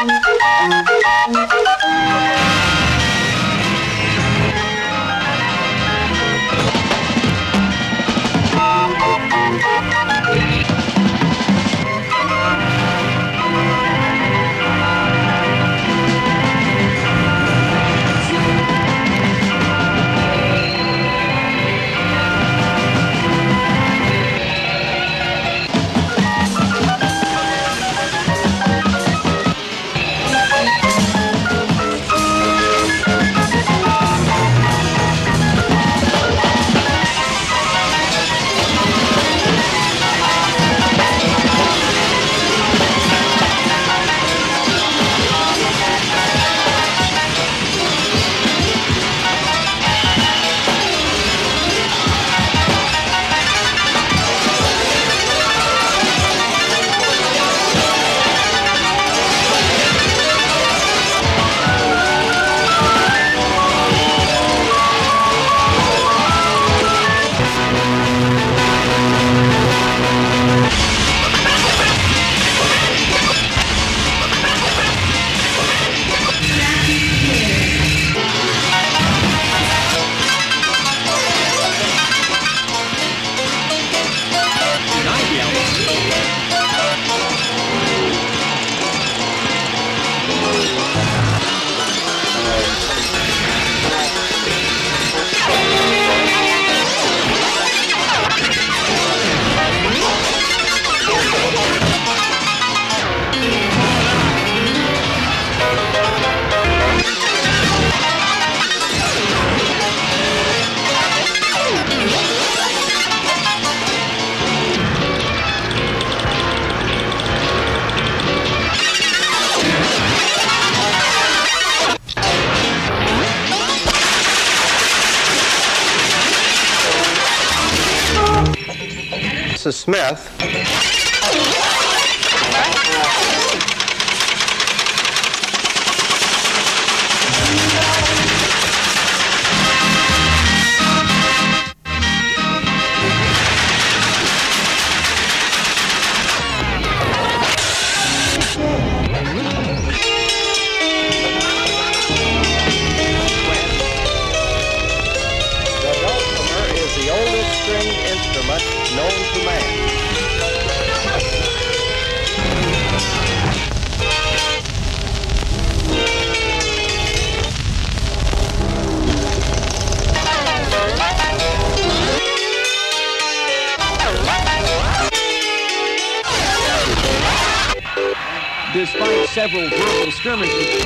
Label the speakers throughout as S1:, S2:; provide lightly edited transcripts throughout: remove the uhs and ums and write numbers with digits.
S1: Mrs. Smith.
S2: Despite several verbal skirmishes,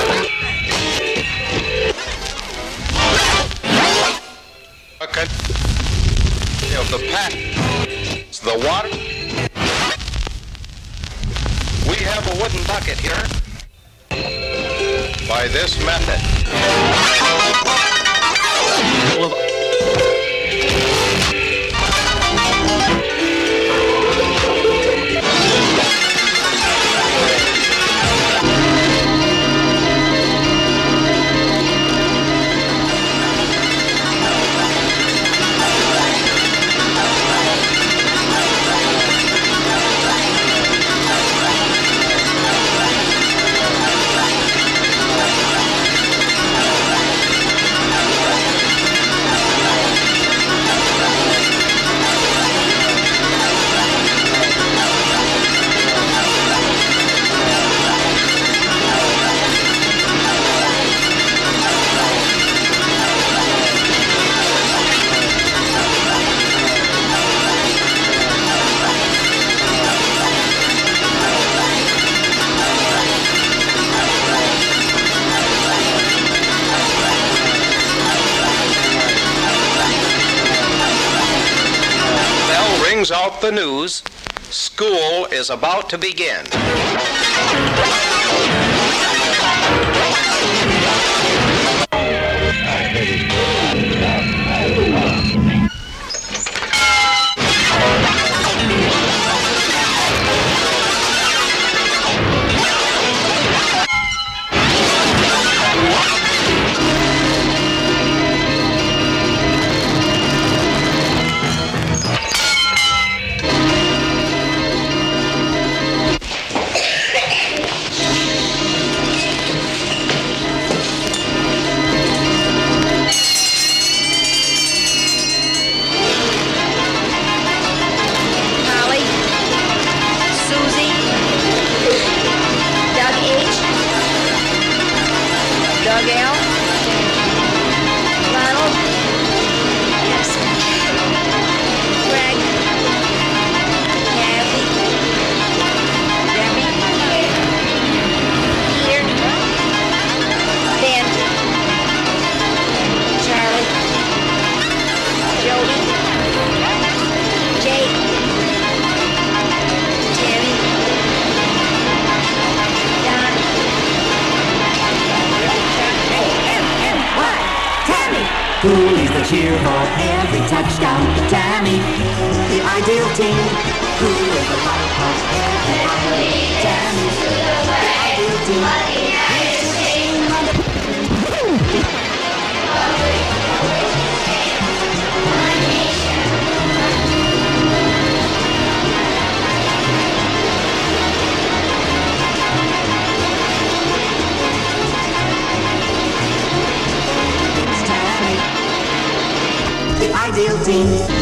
S1: of the pack, the water. We have a wooden bucket here. By this method. Out the news, school is about to begin.
S3: cheer for every touchdown. Tammy, the ideal team. Who is the life of every island? Tammy, the ideal team. The ideal team.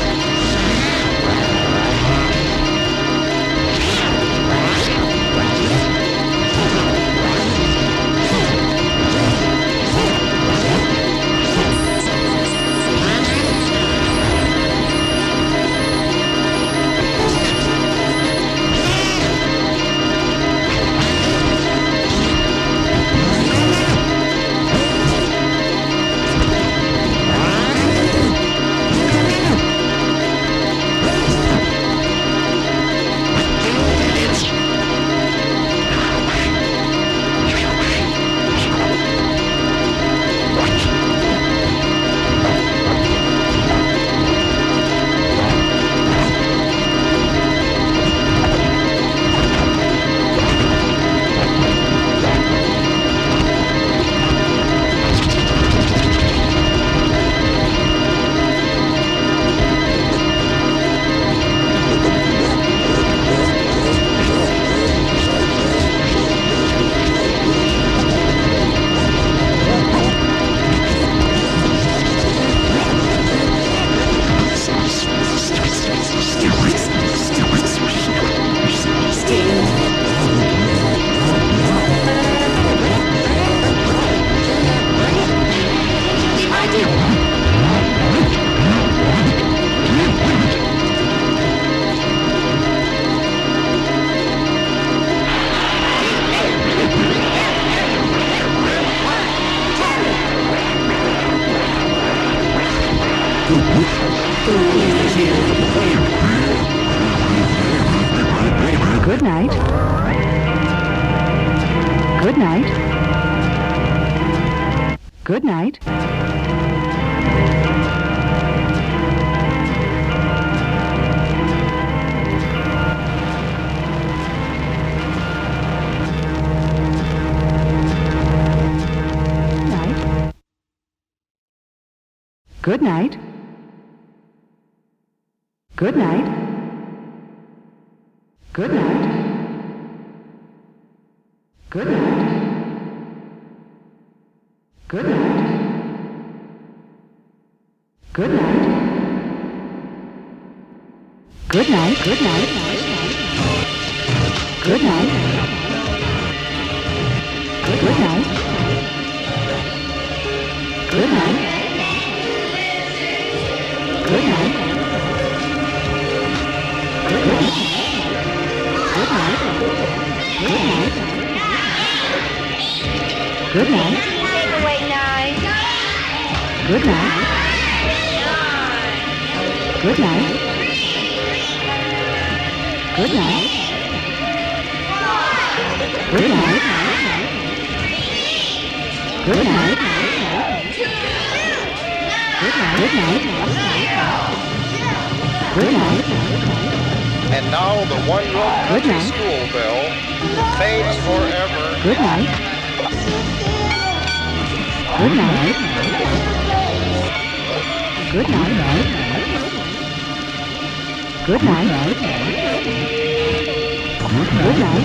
S4: Good night. Good night. Good night. Good night. Good night. Good night. Good night. Good night. Good night. Good night. Good night. Good night. Good night. Good night. Good night. Good night. Good night. Good night. Good night.
S5: Takeaway 9.
S4: Good night. Good night. Good night. Good night. Good night. Good night. Good night. Good night.
S1: And now the one-room country school bell fades forever.
S4: Good night. Good night. Good night. Good night. Good night.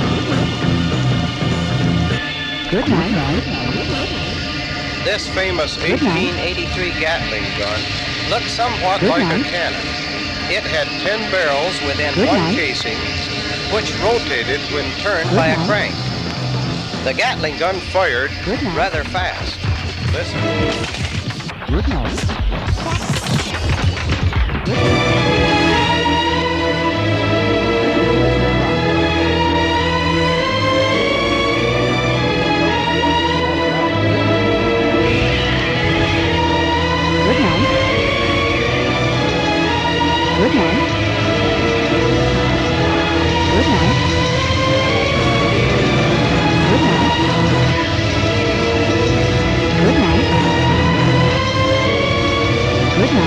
S4: Good night.
S1: This famous 1883 Gatling gun looked somewhat
S4: Good
S1: like
S4: night.
S1: a cannon. It had 10 barrels within
S4: Good
S1: one
S4: night.
S1: casing, which rotated when turned
S4: Good
S1: by a
S4: night.
S1: crank. The Gatling gun fired
S4: Good night.
S1: rather fast. Listen.
S4: Good night. Good night. Good night. Good night. Good night. Good night. Good night.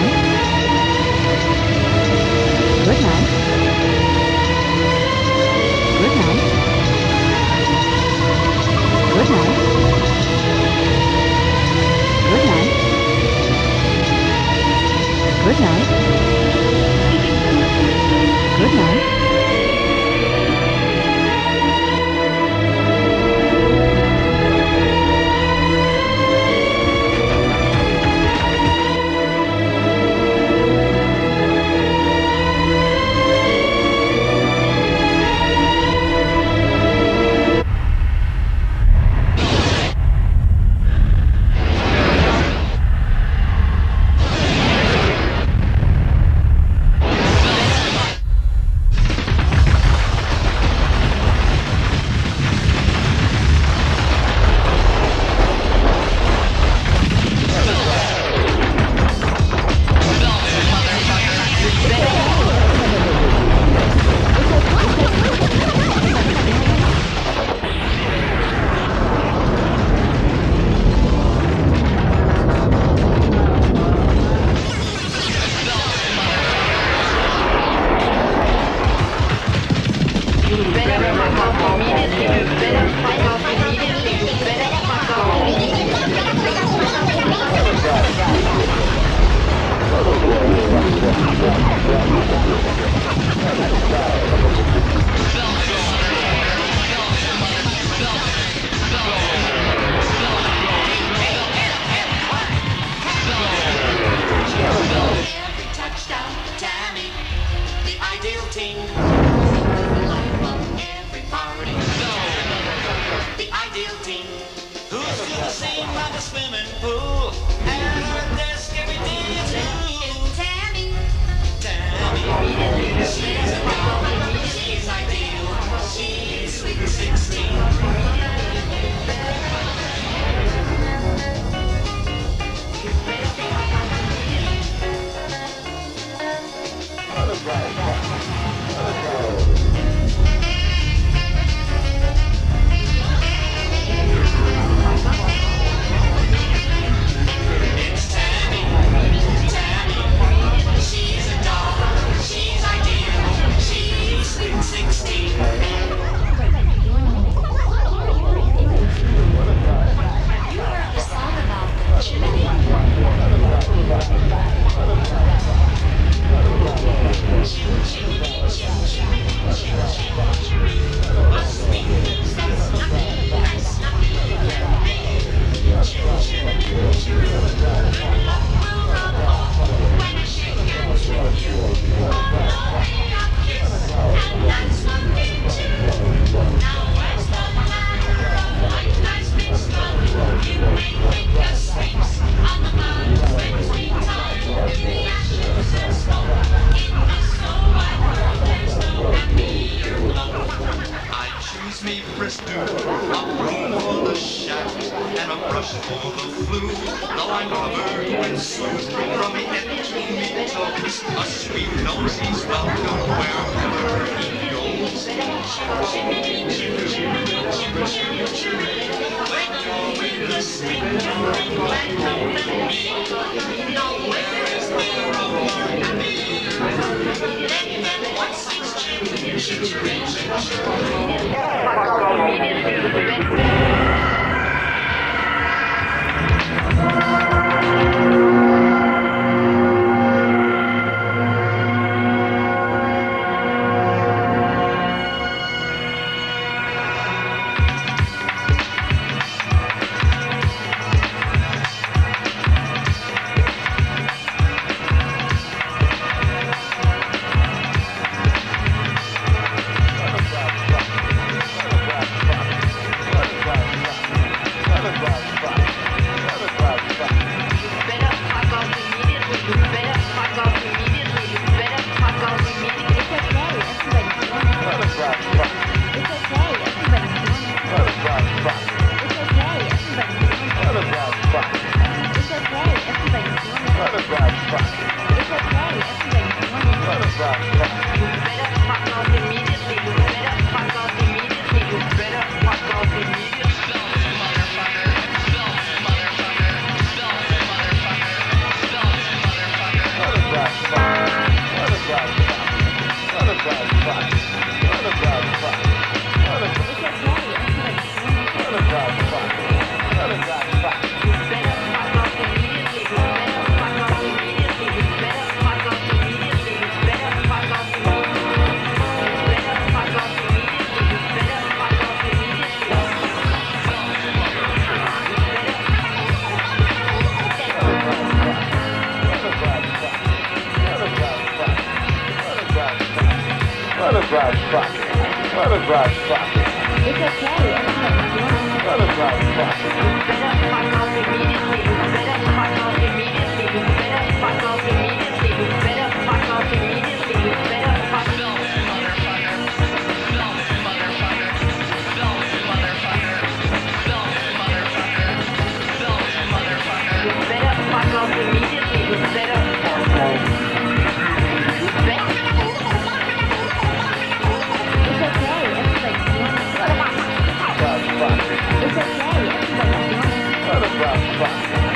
S3: It's okay, everybody's doing it.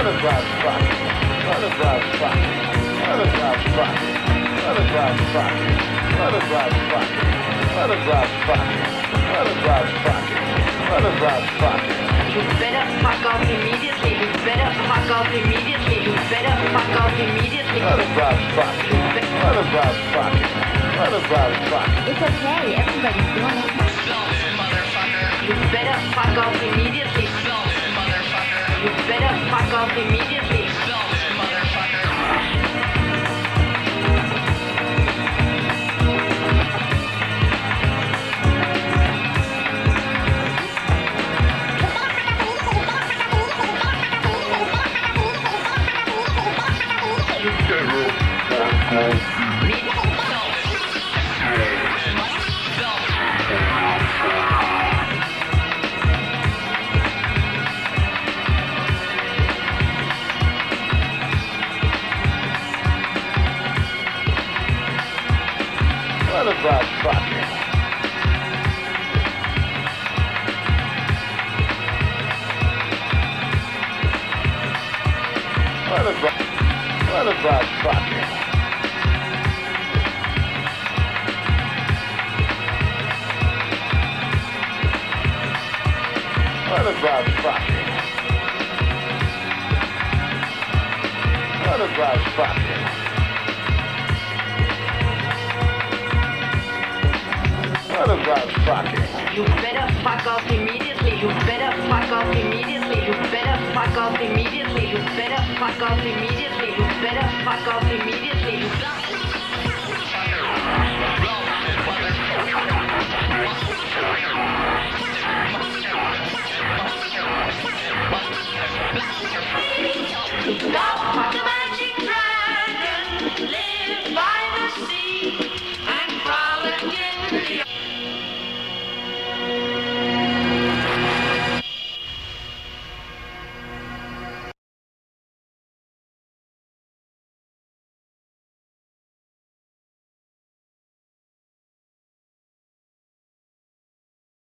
S1: Let it drive truck. Let it drive truck. Let it drive truck. Let it drive truck. Let it drive truck. Let it drive truck. Let it drive truck. Let it drive truck.
S5: You better fuck off immediately. You better fuck off immediately. You better fuck off immediately.
S1: Let it drive truck. Let it drive truck. Let it drive truck.
S4: It's okay, everybody's doing it.
S5: You better fuck off immediately. You better fuck off immediately.
S1: Let it drive truck. Let it drive truck. Let it drive truck. Let it drive truck. Let it drive truck.
S5: You better fuck off immediately. You better fuck off immediately. You better fuck off immediately. You better fuck off immediately. You better fuck off immediately. You